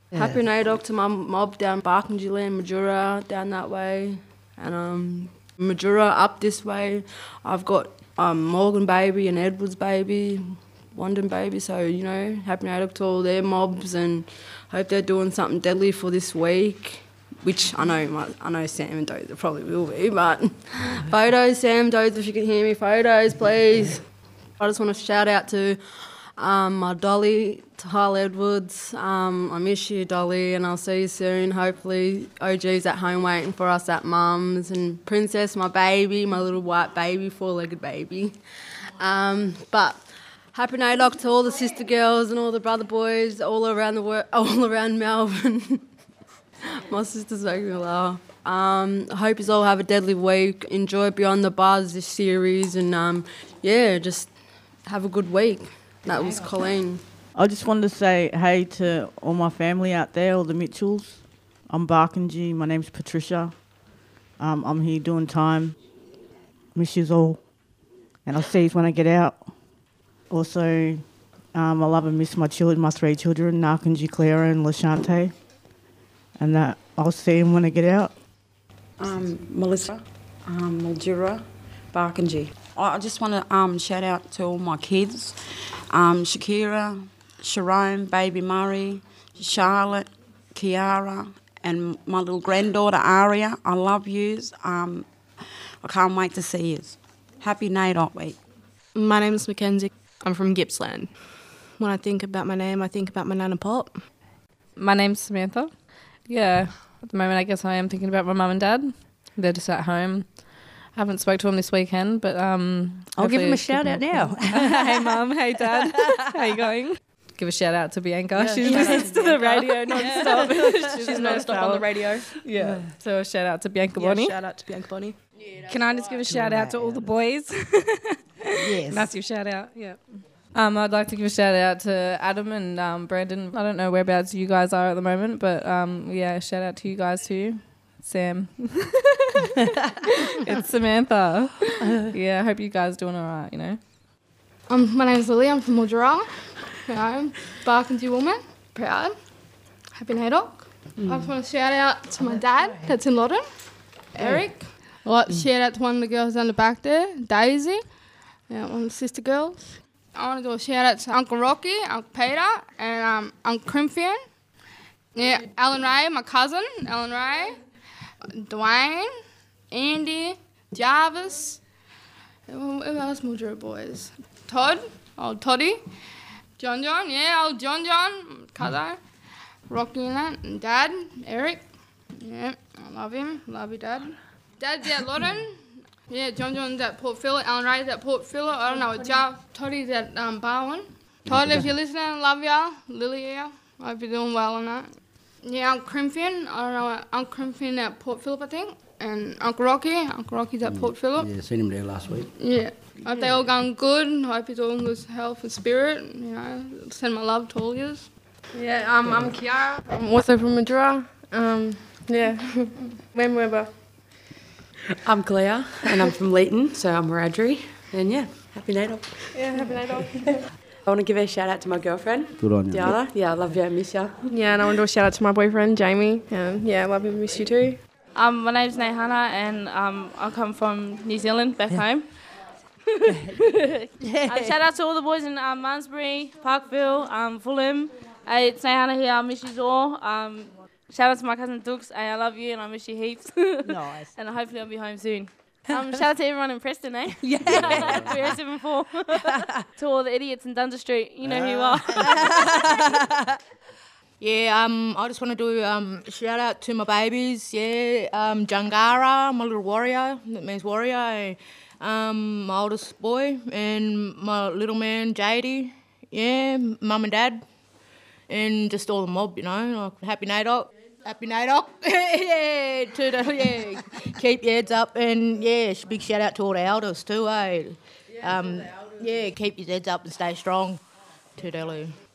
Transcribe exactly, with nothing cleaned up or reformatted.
Yeah. Happy NAIDOC to my mob down Barkindji Land, Majura, down that way. And um, Majura up this way, I've got um, Morgan baby and Edwards baby, Wandon baby. So, you know, happy NAIDOC to all their mobs and hope they're doing something deadly for this week. Which I know, my, I know Sam and Dozer probably will be, but photos, Sam, Dozer, if you can hear me, photos, please. I just want to shout out to um, my Dolly, Tahal Edwards. Um, I miss you, Dolly, and I'll see you soon. Hopefully, O G's at home waiting for us at Mum's, and Princess, my baby, my little white baby, four-legged baby. Um, but happy NAIDOC to all the sister girls and all the brother boys all around the world, all around Melbourne. My sister's making me laugh. Um, I hope you all have a deadly week. Enjoy Beyond the Bars, this series, and um, yeah, just have a good week. That was Colleen. I just wanted to say hey to all my family out there, all the Mitchells. I'm Barkindji. My name's Patricia. Um, I'm here doing time. Miss yous all. And I'll see you when I get out. Also, um, I love and miss my children, my three children, Narkindji, Clara and Lashante. And that I'll see him when I get out. Um, Melissa, um, Mildura, Barkindji. I just want to um, shout out to all my kids, um, Shakira, Sharon, baby Murray, Charlotte, Kiara, and my little granddaughter Aria. I love yous. Um, I can't wait to see yous. Happy NAIDOC week. My name's Mackenzie. I'm from Gippsland. When I think about my name, I think about my nan and pop. My name's Samantha. Yeah, at the moment I guess I am thinking about my mum and dad. They're just at home. I haven't spoke to them this weekend, but um, I'll give them a shout out now. Hey mum, hey dad, how you going? Give a shout out to Bianca. Yeah, she listens to the radio non-stop. Yeah. She's, She's non-stop on the radio. Yeah. yeah. So a shout out to Bianca yeah, Bonnie. Shout out to Bianca Bonnie. Yeah, Can I just give a shout out to all the boys? Yes. Massive shout out. Yeah. Um, I'd like to give a shout out to Adam and um, Brandon. I don't know whereabouts you guys are at the moment, but um, yeah, shout out to you guys too. Sam. It's Samantha. Yeah, I hope you guys are doing all right, you know. Um, my name's Lily. I'm from Mildura. You know, Barkindji woman. Proud. Happy NAIDOC. Mm. I just want to shout out to my dad that's in Loddon, Eric. I'd like to mm. shout out to one of the girls down the back there, Daisy. Yeah, one of the sister girls. I want to do a shout out to Uncle Rocky, Uncle Peter, and um, Uncle Crimfian. Yeah, Alan Ray, my cousin, Alan Ray, Dwayne, Andy, Jarvis. Who else, Mildura boys? Todd, old Toddy, John John, yeah, old John John, cousin, Rocky and that, and Dad, Eric. Yeah, I love him, love you, Dad. Dad's at Loddon. Yeah, John John's at Port Phillip, Alan Ray's at Port Phillip, I don't know, Jar- Toddy's at um, Barwon. Todd, if you're listening, love ya. Lily here, hope you're doing well on that. Yeah, Uncle Crimfian, I don't know, Uncle Crimfian at Port Phillip, I think. And Uncle Rocky, Uncle Rocky's at Port Phillip. Yeah, seen him there last week. Yeah, hope they all going good, hope he's all in good health and spirit, you know, send my love to all yous. Yeah, um, I'm Kiara, I'm also from Mildura. Um, yeah, when we're I'm Claire, and I'm from Leeton, so I'm Wiradjuri. And yeah, happy NAIDOC. Yeah, happy NAIDOC. I want to give a shout out to my girlfriend. Good on you. Diana. Yeah, I love you, I miss you. Yeah, and I want to do a shout out to my boyfriend, Jamie. Um, yeah, I love you, miss you too. Um, my name's Nehana, and um, I come from New Zealand, back yeah. home. yeah. uh, shout out to all the boys in um, Malmesbury, Parkville, um, Fulham. Hey, it's Nehana here, I miss you all. Um, Shout out to my cousin Dukes. Hey, I love you and I miss you heaps. Nice. And hopefully I'll be home soon. Um, shout out to everyone in Preston, eh? Yeah. three oh seven four. To all the idiots in Dundas Street. You know uh. who you are. Yeah, um, I just want to do um, a shout out to my babies. Yeah, um, Jangara, my little warrior. That means warrior. Um, my oldest boy and my little man, Jady. Yeah, mum and dad. And just all the mob, you know. Like, happy NAIDOC. Happy NAIDOC. Yeah, to the, yeah. Keep your heads up. And, yeah, big shout out to all the elders too, eh? Um, yeah, keep your heads up and stay strong. Toodaloo.